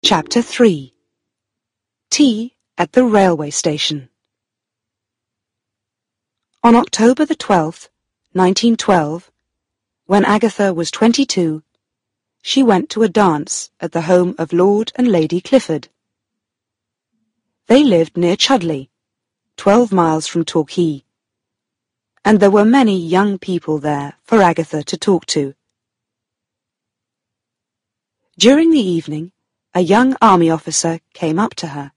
Chapter 3. Tea at the Railway Station. On October the 12th, 1912, when Agatha was 22, she went to a dance at the home of Lord and Lady Clifford. They lived near Chudley, 12 miles from Torquay, and there were many young people there for Agatha to talk to. During the evening, a young army officer came up to her.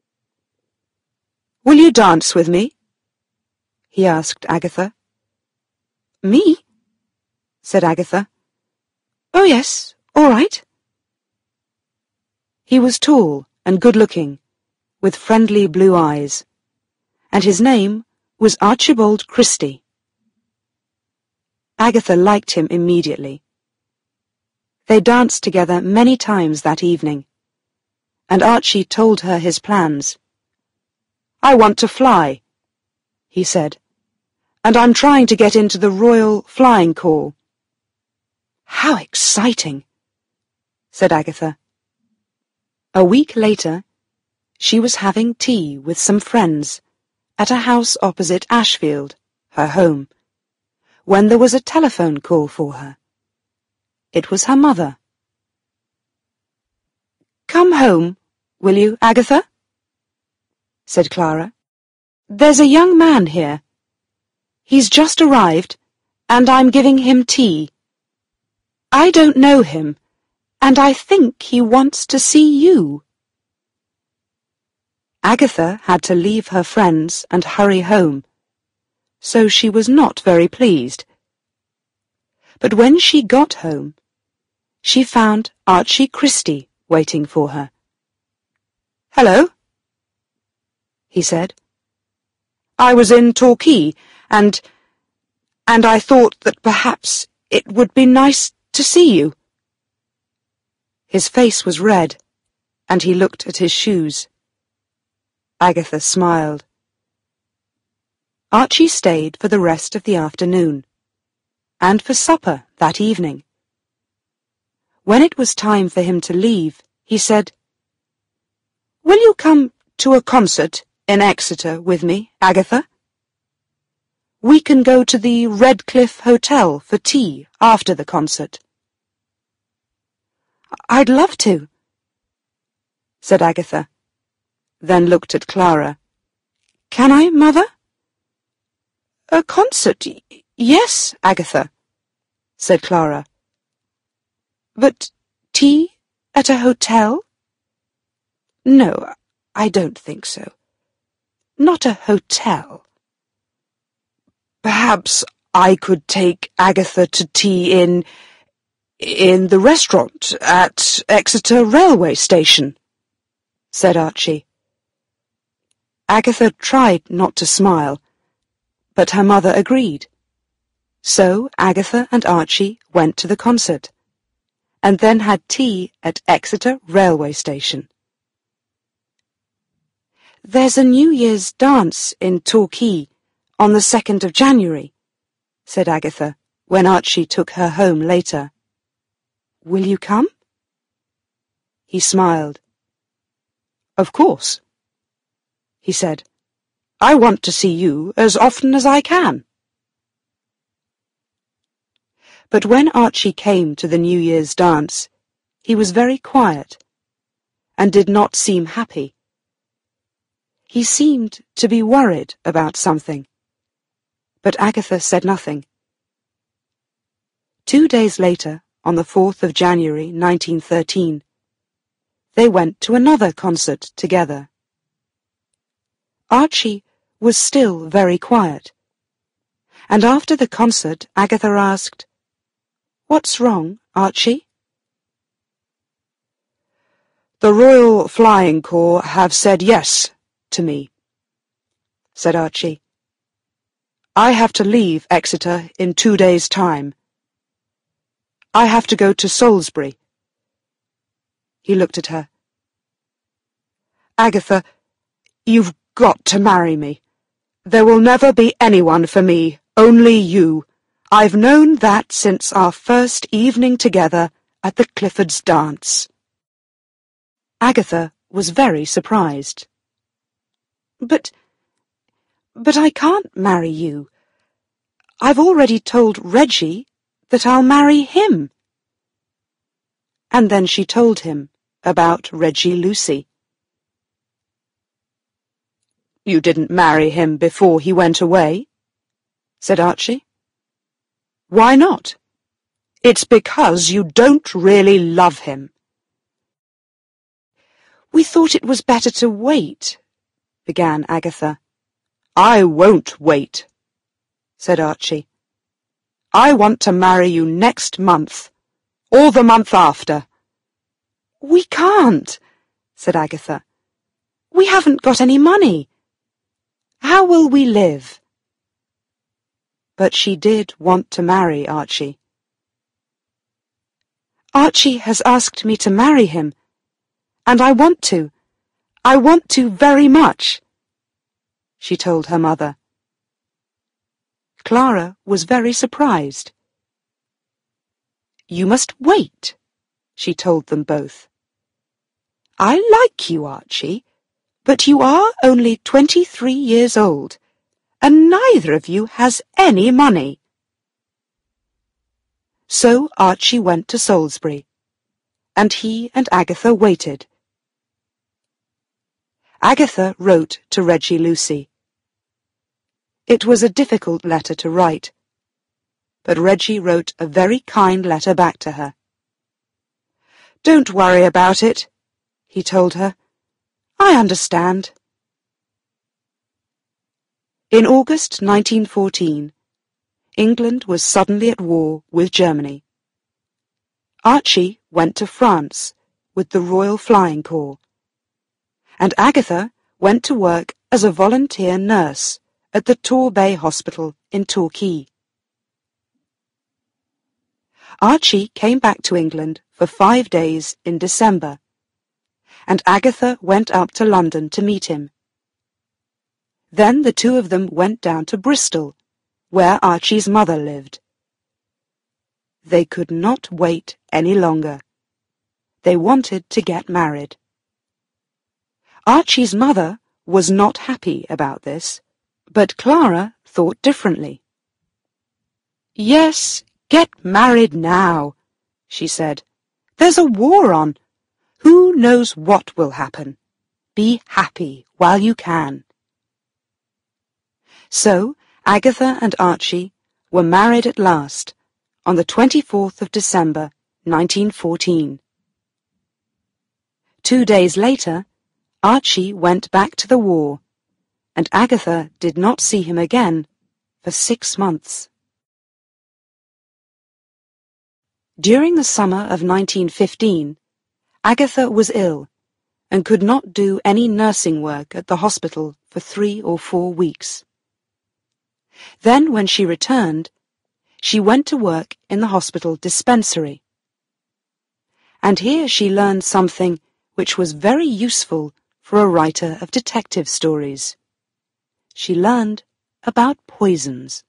"Will you dance with me?" he asked Agatha. "Me?" said Agatha. "Oh yes, all right." He was tall and good-looking, with friendly blue eyes, and his name was Archibald Christie. Agatha liked him immediately. They danced together many times that evening, and Archie told her his plans. "I want to fly," he said, "and I'm trying to get into the Royal Flying Corps." "How exciting," said Agatha. A week later, she was having tea with some friends at a house opposite Ashfield, her home, when there was a telephone call for her. It was her mother. "Come home, will you, Agatha?" said Clara. "There's a young man here. He's just arrived, and I'm giving him tea. I don't know him, and I think he wants to see you." Agatha had to leave her friends and hurry home, so she was not very pleased. But when she got home, she found Archie Christie waiting for her. "Hello," he said. "I was in Torquay, and I thought that perhaps it would be nice to see you." His face was red, and he looked at his shoes. Agatha smiled. Archie stayed for the rest of the afternoon, and for supper that evening. When it was time for him to leave, he said, "Will you come to a concert in Exeter with me, Agatha? We can go to the Redcliffe Hotel for tea after the concert." "I'd love to," said Agatha, then looked at Clara. "Can I, Mother?" "A concert, yes, Agatha," said Clara. "But tea at a hotel? No, I don't think so. Not a hotel." "Perhaps I could take Agatha to tea in the restaurant at Exeter Railway Station," said Archie. Agatha tried not to smile, but her mother agreed. So Agatha and Archie went to the concert, and then had tea at Exeter Railway Station. "There's a New Year's dance in Torquay on the 2nd of January, said Agatha, when Archie took her home later. "Will you come?" He smiled. "Of course," he said. "I want to see you as often as I can." But when Archie came to the New Year's dance, he was very quiet, and did not seem happy. He seemed to be worried about something, but Agatha said nothing. 2 days later, on the 4th of January, 1913, they went to another concert together. Archie was still very quiet, and after the concert Agatha asked, "What's wrong, Archie?" "The Royal Flying Corps have said yes to me," said Archie. "I have to leave Exeter in 2 days' time. I have to go to Salisbury." He looked at her. "Agatha, you've got to marry me. There will never be anyone for me, only you. I've known that since our first evening together at the Cliffords' dance." Agatha was very surprised. But I can't marry you. I've already told Reggie that I'll marry him. And then she told him about Reggie Lucy. You didn't marry him before he went away? Said Archie. Why not? It's because you don't really love him. We thought it was better to wait, began Agatha. I won't wait, said Archie. I want to marry you next month, or the month after. We can't, said Agatha. We haven't got any money. How will we live? But she did want to marry Archie. Archie has asked me to marry him, and I want to. I want to very much, she told her mother. Clara was very surprised. You must wait, she told them both. I like you, Archie, but you are only 23 years old, and neither of you has any money. So Archie went to Salisbury, and he and Agatha waited. Agatha wrote to Reggie Lucy. It was a difficult letter to write, but Reggie wrote a very kind letter back to her. Don't worry about it, he told her. I understand. In August 1914, England was suddenly at war with Germany. Archie went to France with the Royal Flying Corps, and Agatha went to work as a volunteer nurse at the Torbay Hospital in Torquay. Archie came back to England for 5 days in December, and Agatha went up to London to meet him. Then the two of them went down to Bristol, where Archie's mother lived. They could not wait any longer. They wanted to get married. Archie's mother was not happy about this, but Clara thought differently. Yes, get married now, she said. There's a war on. Who knows what will happen? Be happy while you can. So Agatha and Archie were married at last on the 24th of December, 1914. 2 days later, Archie went back to the war, and Agatha did not see him again for 6 months. During the summer of 1915, Agatha was ill and could not do any nursing work at the hospital for 3 or 4 weeks. Then, when she returned, she went to work in the hospital dispensary. And here she learned something which was very useful for a writer of detective stories. She learned about poisons.